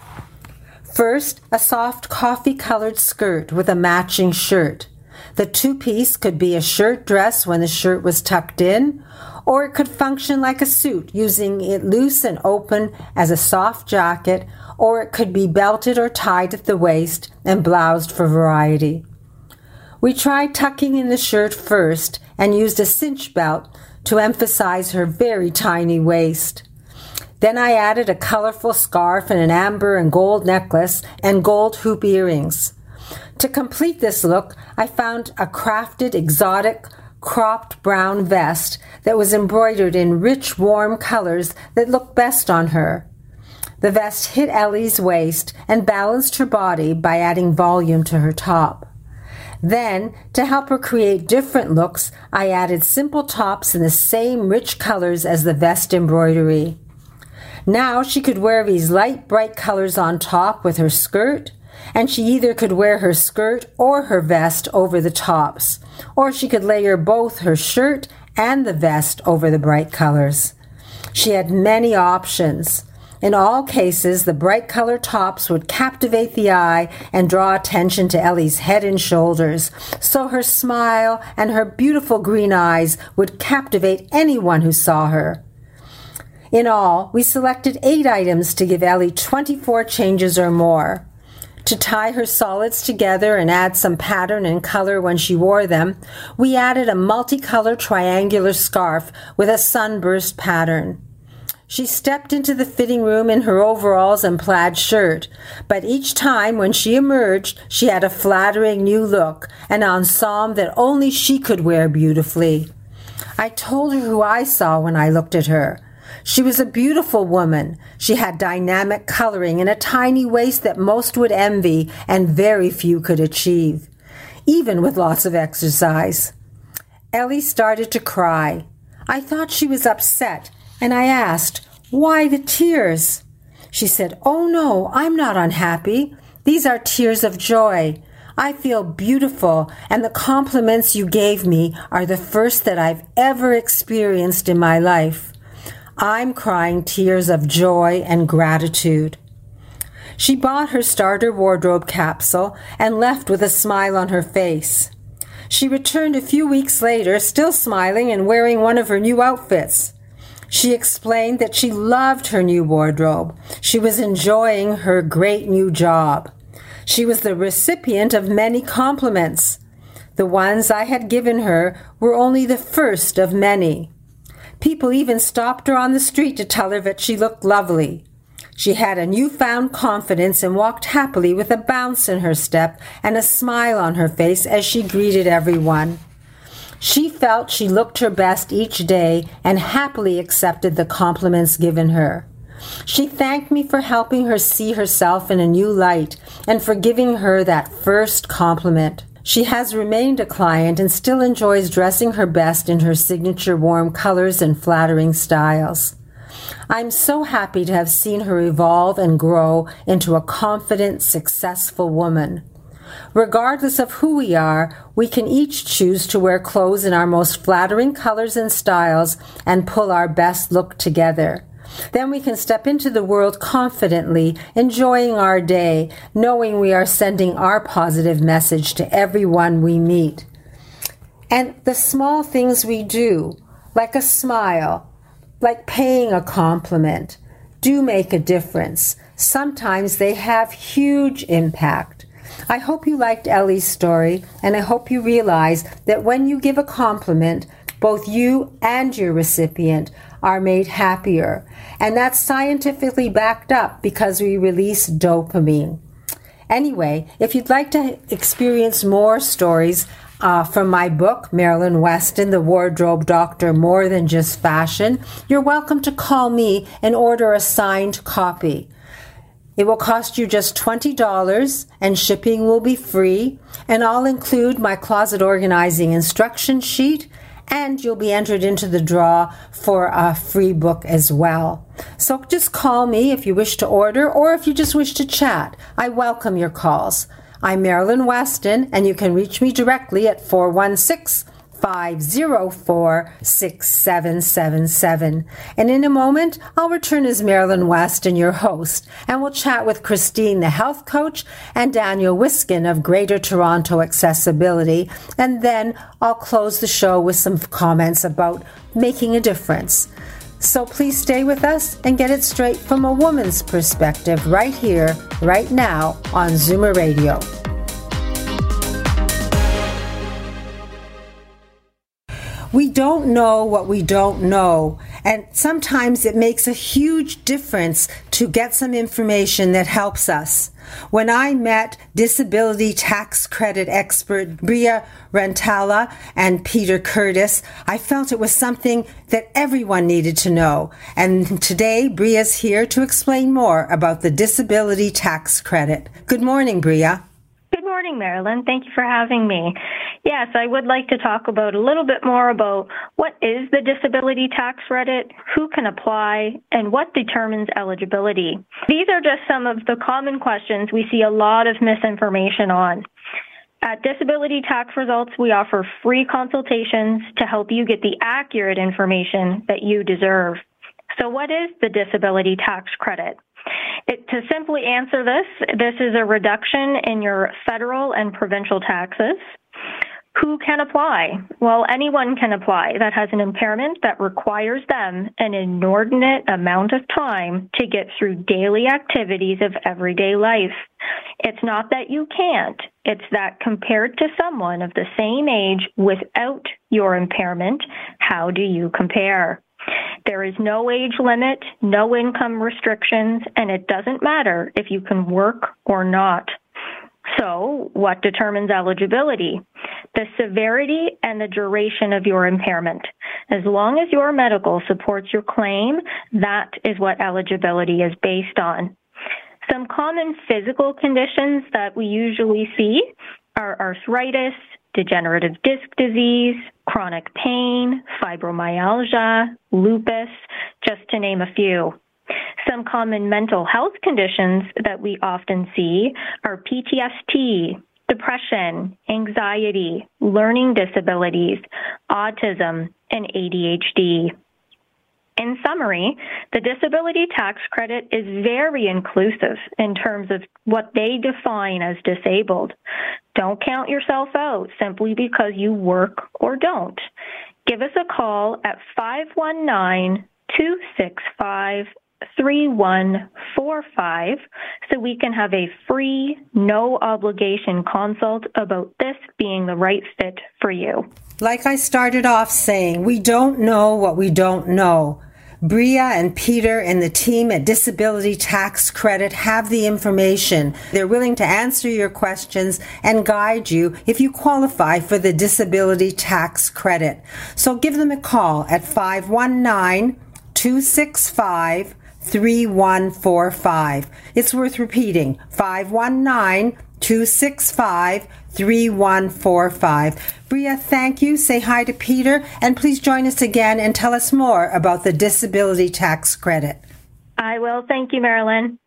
First, a soft coffee-colored skirt with a matching shirt. The two-piece could be a shirt dress when the shirt was tucked in, or it could function like a suit, using it loose and open as a soft jacket, or it could be belted or tied at the waist and bloused for variety. We tried tucking in the shirt first and used a cinch belt to emphasize her very tiny waist. Then I added a colorful scarf and an amber and gold necklace and gold hoop earrings. To complete this look, I found a crafted, exotic, cropped brown vest that was embroidered in rich, warm colors that looked best on her. The vest hit Ellie's waist and balanced her body by adding volume to her top. Then, to help her create different looks, I added simple tops in the same rich colors as the vest embroidery. Now she could wear these light, bright colors on top with her skirt, and she either could wear her skirt or her vest over the tops, or she could layer both her shirt and the vest over the bright colors. She had many options. In all cases, the bright color tops would captivate the eye and draw attention to Ellie's head and shoulders, so her smile and her beautiful green eyes would captivate anyone who saw her. In all, we selected eight items to give Ellie twenty-four changes or more. To tie her solids together and add some pattern and color when she wore them, we added a multicolored triangular scarf with a sunburst pattern. She stepped into the fitting room in her overalls and plaid shirt, but each time when she emerged, she had a flattering new look, an ensemble that only she could wear beautifully. I told her who I saw when I looked at her. She was a beautiful woman. She had dynamic coloring and a tiny waist that most would envy and very few could achieve, even with lots of exercise. Ellie started to cry. I thought she was upset, and I asked, "Why the tears?" She said, "Oh no, I'm not unhappy. These are tears of joy. I feel beautiful, and the compliments you gave me are the first that I've ever experienced in my life. I'm crying tears of joy and gratitude." She bought her starter wardrobe capsule and left with a smile on her face. She returned a few weeks later, still smiling and wearing one of her new outfits. She explained that she loved her new wardrobe. She was enjoying her great new job. She was the recipient of many compliments. The ones I had given her were only the first of many. People even stopped her on the street to tell her that she looked lovely. She had a newfound confidence and walked happily with a bounce in her step and a smile on her face as she greeted everyone. She felt she looked her best each day and happily accepted the compliments given her. She thanked me for helping her see herself in a new light and for giving her that first compliment. She has remained a client and still enjoys dressing her best in her signature warm colors and flattering styles. I'm so happy to have seen her evolve and grow into a confident, successful woman. Regardless of who we are, we can each choose to wear clothes in our most flattering colors and styles and pull our best look together. Then we can step into the world confidently, enjoying our day, knowing we are sending our positive message to everyone we meet. And the small things we do, like a smile, like paying a compliment, do make a difference. Sometimes they have huge impact. I hope you liked Ellie's story, and I hope you realize that when you give a compliment, both you and your recipient are made happier. And that's scientifically backed up because we release dopamine. Anyway, if you'd like to experience more stories uh, from my book, Marilyn Weston, The Wardrobe Doctor, More Than Just Fashion, you're welcome to call me and order a signed copy. It will cost you just twenty dollars and shipping will be free, and I'll include my closet organizing instruction sheet, and you'll be entered into the draw for a free book as well. So just call me if you wish to order or if you just wish to chat. I welcome your calls. I'm Marilyn Weston, and you can reach me directly at four one six, five zero four, six seven seven seven. And in a moment, I'll return as Marilyn Weston, your host, and we'll chat with Christine, the health coach, and Daniel Wiskin of Greater Toronto Accessibility. And then I'll close the show with some comments about making a difference. So please stay with us and get it straight from a woman's perspective right here, right now on Zoomer Radio. We don't know what we don't know, and sometimes it makes a huge difference to get some information that helps us. When I met disability tax credit expert Bria Rantala and Peter Curtis, I felt it was something that everyone needed to know. And today, Bria's here to explain more about the disability tax credit. Good morning, Bria. Good morning, Marilyn. Thank you for having me. Yes, I would like to talk about a little bit more about what is the disability tax credit, who can apply, and what determines eligibility. These are just some of the common questions we see a lot of misinformation on. At Disability Tax Results, we offer free consultations to help you get the accurate information that you deserve. So what is the disability tax credit? It, to simply answer this, this is a reduction in your federal and provincial taxes. Who can apply? Well, anyone can apply that has an impairment that requires them an inordinate amount of time to get through daily activities of everyday life. It's not that you can't, it's that compared to someone of the same age without your impairment, how do you compare? There is no age limit, no income restrictions, and it doesn't matter if you can work or not. So, what determines eligibility? The severity and the duration of your impairment. As long as your medical supports your claim, that is what eligibility is based on. Some common physical conditions that we usually see are arthritis, degenerative disc disease, chronic pain, fibromyalgia, lupus, just to name a few. Some common mental health conditions that we often see are P T S D, depression, anxiety, learning disabilities, autism, and A D H D. In summary, the disability tax credit is very inclusive in terms of what they define as disabled. Don't count yourself out simply because you work or don't. Give us a call at five one nine, two six five, three one four five so we can have a free, no obligation consult about this being the right fit for you. Like I started off saying, we don't know what we don't know. Bria and Peter and the team at Disability Tax Credit have the information. They're willing to answer your questions and guide you if you qualify for the Disability Tax Credit. So give them a call at five one nine, two six five, three one four five. It's worth repeating, five one nine, two six five, three one four five. Bria, thank you. Say hi to Peter, and please join us again and tell us more about the Disability Tax Credit. I will. Thank you, Marilyn.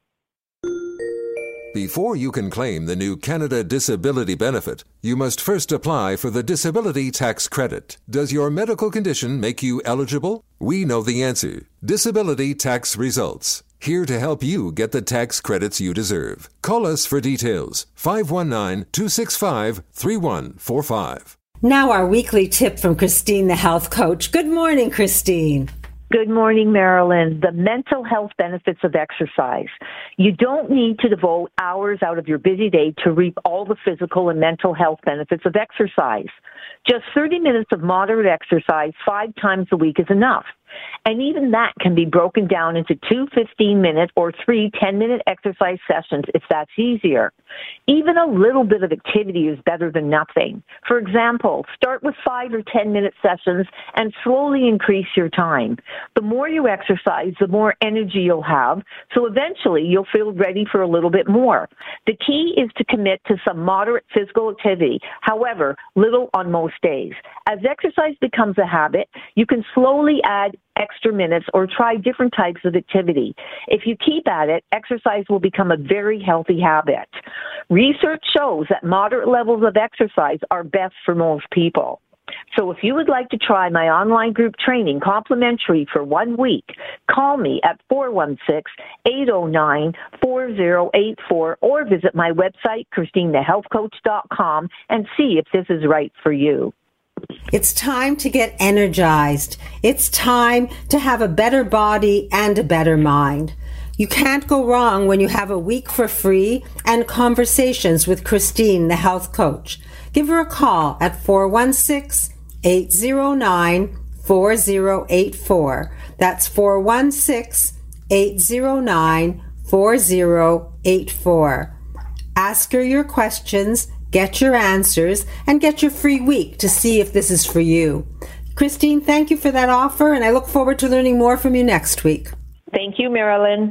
Before you can claim the new Canada Disability Benefit, you must first apply for the Disability Tax Credit. Does your medical condition make you eligible? We know the answer. Disability Tax Results. Here to help you get the tax credits you deserve. Call us for details. five one nine, two six five, three one four five. Now our weekly tip from Christine, the health coach. Good morning, Christine. Good morning, Marilyn. The mental health benefits of exercise. You don't need to devote hours out of your busy day to reap all the physical and mental health benefits of exercise. Just thirty minutes of moderate exercise five times a week is enough. And even that can be broken down into two fifteen-minute or three ten-minute exercise sessions if that's easier. Even a little bit of activity is better than nothing. For example, start with five or ten-minute sessions and slowly increase your time. The more you exercise, the more energy you'll have, so eventually you'll feel ready for a little bit more. The key is to commit to some moderate physical activity, however, little on most days. As exercise becomes a habit, you can slowly add extra minutes or try different types of activity. If you keep at it, exercise will become a very healthy habit. Research shows that moderate levels of exercise are best for most people. So if you would like to try my online group training complimentary for one week, call me at four one six, eight zero nine, four zero eight four or visit my website, christine the health coach dot com, and see if this is right for you. It's time to get energized. It's time to have a better body and a better mind. You can't go wrong when you have a week for free and conversations with Christine, the health coach. Give her a call at four one six, eight zero nine, four zero eight four. That's four one six, eight zero nine, four zero eight four. Ask her your questions, get your answers, and get your free week to see if this is for you. Christine, thank you for that offer, and I look forward to learning more from you next week. Thank you, Marilyn.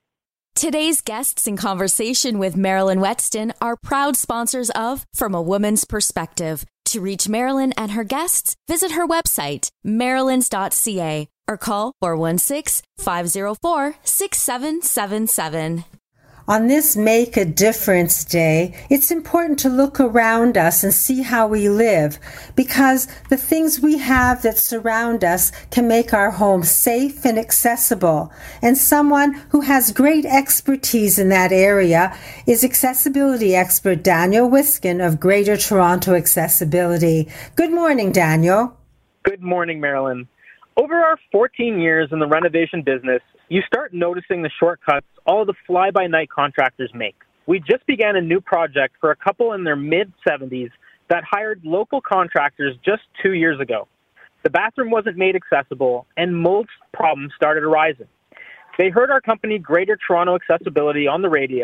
Today's guests in conversation with Marilyn Wetston are proud sponsors of From a Woman's Perspective. To reach Marilyn and her guests, visit her website, marilyns dot c a, or call four one six, five zero four, six seven seven seven. On this Make a Difference Day, it's important to look around us and see how we live, because the things we have that surround us can make our home safe and accessible. And someone who has great expertise in that area is accessibility expert Daniel Wiskin of Greater Toronto Accessibility. Good morning, Daniel. Good morning, Marilyn. Over our fourteen years in the renovation business, you start noticing the shortcuts all the fly-by-night contractors make. We just began a new project for a couple in their mid-seventies that hired local contractors just two years ago. The bathroom wasn't made accessible, and mold problems started arising. They heard our company, Greater Toronto Accessibility, on the radio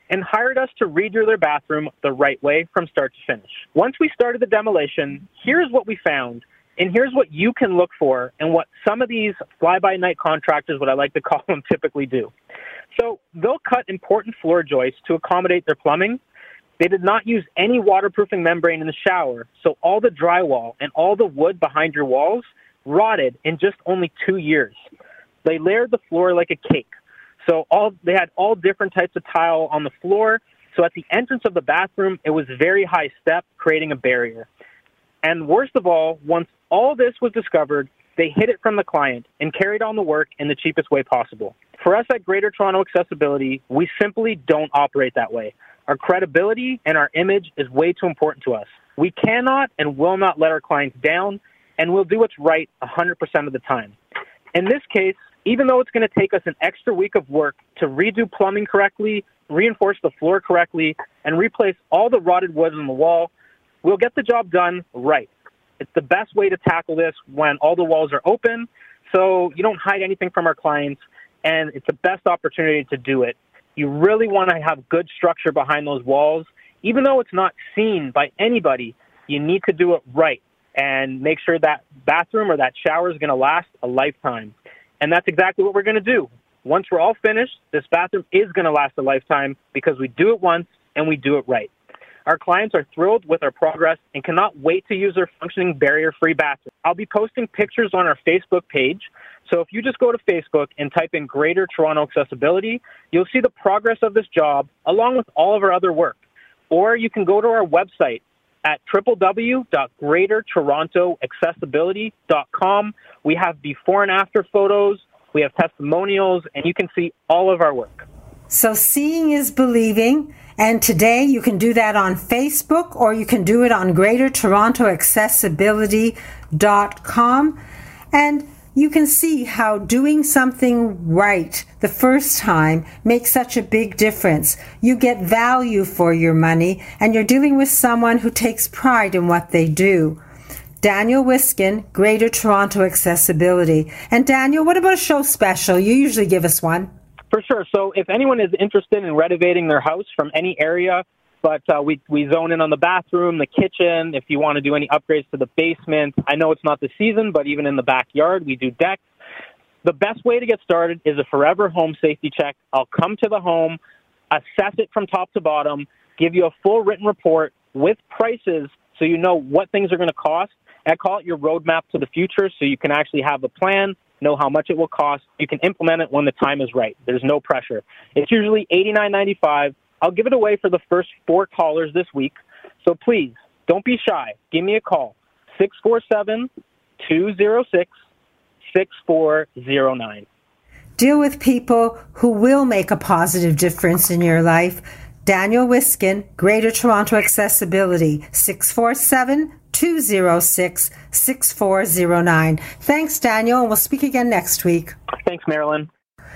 and hired us to redo their bathroom the right way from start to finish. Once we started the demolition, here's what we found, and here's what you can look for, and what some of these fly-by-night contractors, what I like to call them, typically do. So they'll cut important floor joists to accommodate their plumbing. They did not use any waterproofing membrane in the shower, so all the drywall and all the wood behind your walls rotted in just only two years. They layered the floor like a cake. So all they had all different types of tile on the floor. So at the entrance of the bathroom, it was very high step, creating a barrier. And worst of all, once all this was discovered, they hid it from the client and carried on the work in the cheapest way possible. For us at Greater Toronto Accessibility, we simply don't operate that way. Our credibility and our image is way too important to us. We cannot and will not let our clients down, and we'll do what's right one hundred percent of the time. In this case, even though it's going to take us an extra week of work to redo plumbing correctly, reinforce the floor correctly, and replace all the rotted wood on the wall, we'll get the job done right. It's the best way to tackle this when all the walls are open, so you don't hide anything from our clients, and it's the best opportunity to do it. You really want to have good structure behind those walls. Even though it's not seen by anybody, you need to do it right and make sure that bathroom or that shower is going to last a lifetime. And that's exactly what we're going to do. Once we're all finished, this bathroom is going to last a lifetime because we do it once and we do it right. Our clients are thrilled with our progress and cannot wait to use their functioning barrier-free bathroom. I'll be posting pictures on our Facebook page, so if you just go to Facebook and type in Greater Toronto Accessibility, you'll see the progress of this job along with all of our other work. Or you can go to our website at w w w dot greater toronto accessibility dot com. We have before and after photos, we have testimonials, and you can see all of our work. So seeing is believing, and today you can do that on Facebook or you can do it on greater toronto accessibility dot com. And you can see how doing something right the first time makes such a big difference. You get value for your money, and you're dealing with someone who takes pride in what they do. Daniel Wiskin, Greater Toronto Accessibility. And Daniel, what about a show special? You usually give us one. For sure. So if anyone is interested in renovating their house from any area, but uh, we, we zone in on the bathroom, the kitchen, if you want to do any upgrades to the basement. I know it's not the season, but even in the backyard, we do decks. The best way to get started is a Forever Home Safety Check. I'll come to the home, assess it from top to bottom, give you a full written report with prices so you know what things are going to cost. I call it your roadmap to the future, so you can actually have a plan, know how much it will cost. You can implement it when the time is right. There's no pressure. It's usually eighty-nine ninety-five. I'll give it away for the first four callers this week. So please, don't be shy. Give me a call, six four seven, two zero six, six four zero nine. Deal with people who will make a positive difference in your life. Daniel Wiskin, Greater Toronto Accessibility, six four seven, two zero six, six four zero nine. Thanks, Daniel, and we'll speak again next week. Thanks, Marilyn.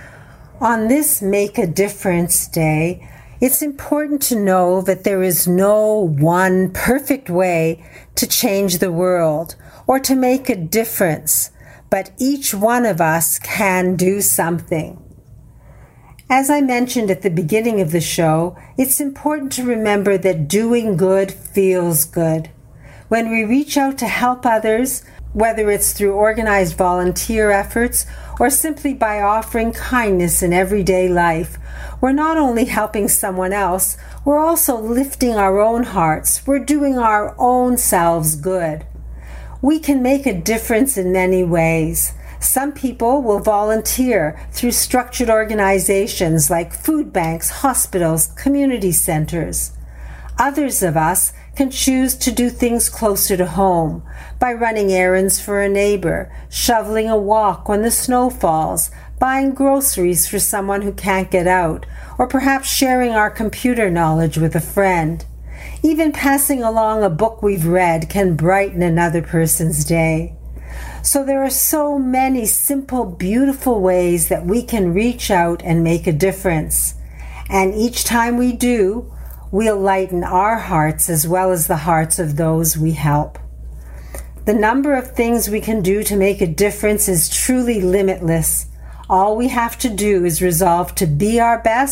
On this Make a Difference Day, it's important to know that there is no one perfect way to change the world or to make a difference, but each one of us can do something. As I mentioned at the beginning of the show, it's important to remember that doing good feels good. When we reach out to help others, whether it's through organized volunteer efforts or simply by offering kindness in everyday life, we're not only helping someone else, we're also lifting our own hearts. We're doing our own selves good. We can make a difference in many ways. Some people will volunteer through structured organizations like food banks, hospitals, community centers. Others of us can choose to do things closer to home by running errands for a neighbor, shoveling a walk when the snow falls, buying groceries for someone who can't get out, or perhaps sharing our computer knowledge with a friend. Even passing along a book we've read can brighten another person's day. So there are so many simple, beautiful ways that we can reach out and make a difference. And each time we do, we'll lighten our hearts as well as the hearts of those we help. The number of things we can do to make a difference is truly limitless. All we have to do is resolve to be our best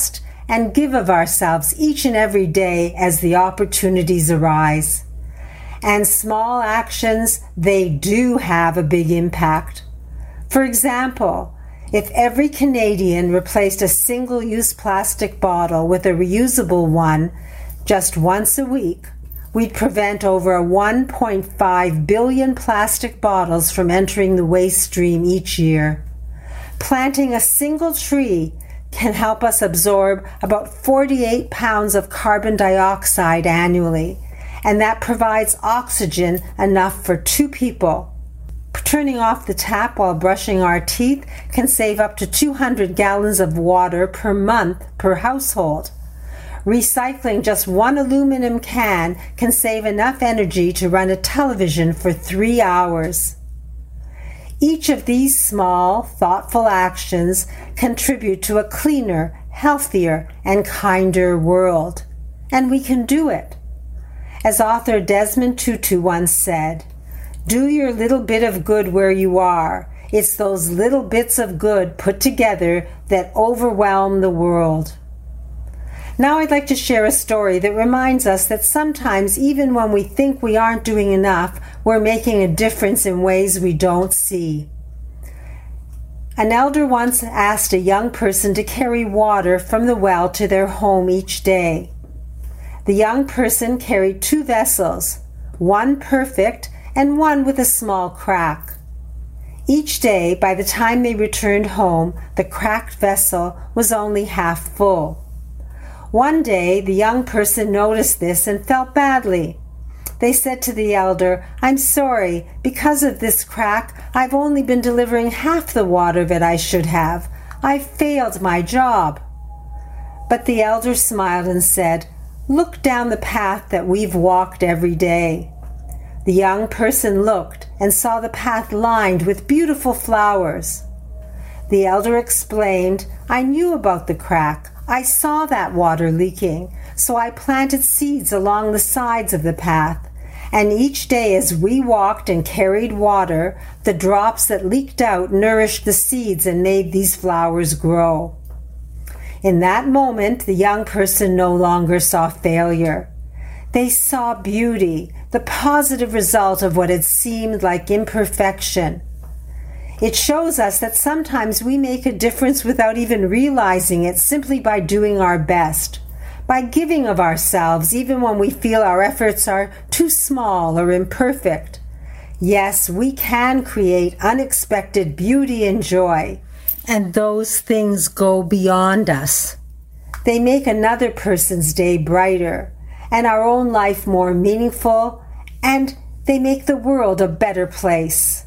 and give of ourselves each and every day as the opportunities arise. And small actions, they do have a big impact. For example, if every Canadian replaced a single-use plastic bottle with a reusable one just once a week, we'd prevent over one point five billion plastic bottles from entering the waste stream each year. Planting a single tree can help us absorb about forty-eight pounds of carbon dioxide annually, and that provides oxygen enough for two people. Turning off the tap while brushing our teeth can save up to two hundred gallons of water per month per household. Recycling just one aluminum can can save enough energy to run a television for three hours. Each of these small, thoughtful actions contribute to a cleaner, healthier, and kinder world. And we can do it. As author Desmond Tutu once said, "Do your little bit of good where you are. It's those little bits of good put together that overwhelm the world." Now I'd like to share a story that reminds us that sometimes, even when we think we aren't doing enough, we're making a difference in ways we don't see. An elder once asked a young person to carry water from the well to their home each day. The young person carried two vessels, one perfect and one with a small crack. Each day, by the time they returned home, the cracked vessel was only half full. One day, the young person noticed this and felt badly. They said to the elder, "I'm sorry, because of this crack, I've only been delivering half the water that I should have. I've failed my job." But the elder smiled and said, "Look down the path that we've walked every day." The young person looked and saw the path lined with beautiful flowers. The elder explained, "I knew about the crack. I saw that water leaking, so I planted seeds along the sides of the path. And each day as we walked and carried water, the drops that leaked out nourished the seeds and made these flowers grow." In that moment, the young person no longer saw failure. They saw beauty, the positive result of what had seemed like imperfection. It shows us that sometimes we make a difference without even realizing it, simply by doing our best, by giving of ourselves even when we feel our efforts are too small or imperfect. Yes, we can create unexpected beauty and joy, and those things go beyond us. They make another person's day brighter, and our own life more meaningful, and they make the world a better place.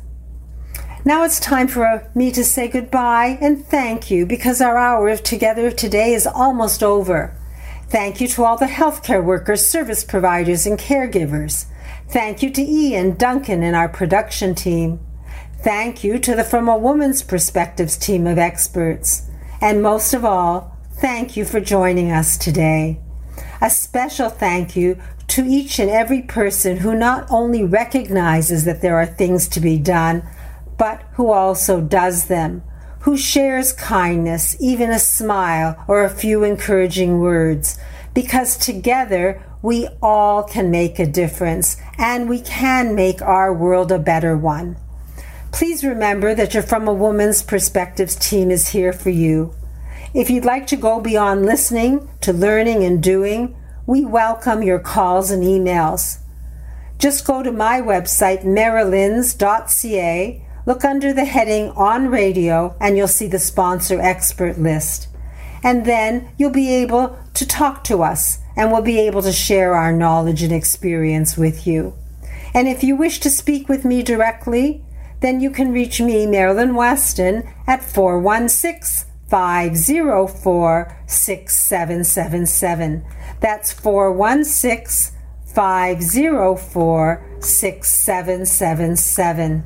Now it's time for me to say goodbye and thank you, because our hour together today is almost over. Thank you to all the healthcare workers, service providers, and caregivers. Thank you to Ian, Duncan, and our production team. Thank you to the From a Woman's Perspectives team of experts. And most of all, thank you for joining us today. A special thank you to each and every person who not only recognizes that there are things to be done, but who also does them, who shares kindness, even a smile or a few encouraging words, because together we all can make a difference, and we can make our world a better one. Please remember that your From a Woman's Perspectives team is here for you. If you'd like to go beyond listening to learning and doing, we welcome your calls and emails. Just go to my website, marilyns dot c a, look under the heading On Radio, and you'll see the sponsor expert list. And then you'll be able to talk to us, and we'll be able to share our knowledge and experience with you. And if you wish to speak with me directly, then you can reach me, Marilyn Weston, at four one six, five zero four, six seven seven seven. That's four one six, five zero four, six seven seven seven.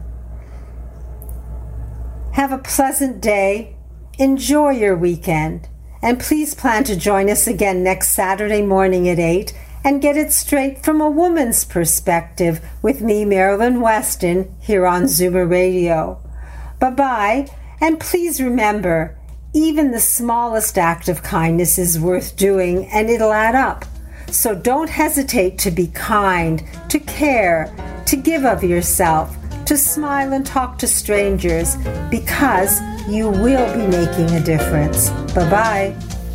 Have a pleasant day, enjoy your weekend, and please plan to join us again next Saturday morning at eight and get it straight from a woman's perspective with me, Marilyn Weston, here on Zoomer Radio. Bye-bye, and please remember, Even the smallest act of kindness is worth doing, and it'll add up. So don't hesitate to be kind, to care, to give of yourself, to smile and talk to strangers, because you will be making a difference. Bye-bye.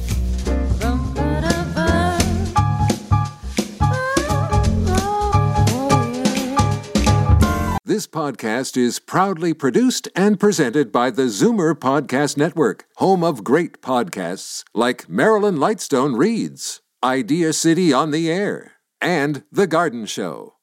This podcast is proudly produced and presented by the Zoomer Podcast Network, home of great podcasts like Marilyn Lightstone Reads, Idea City on the Air, and The Garden Show.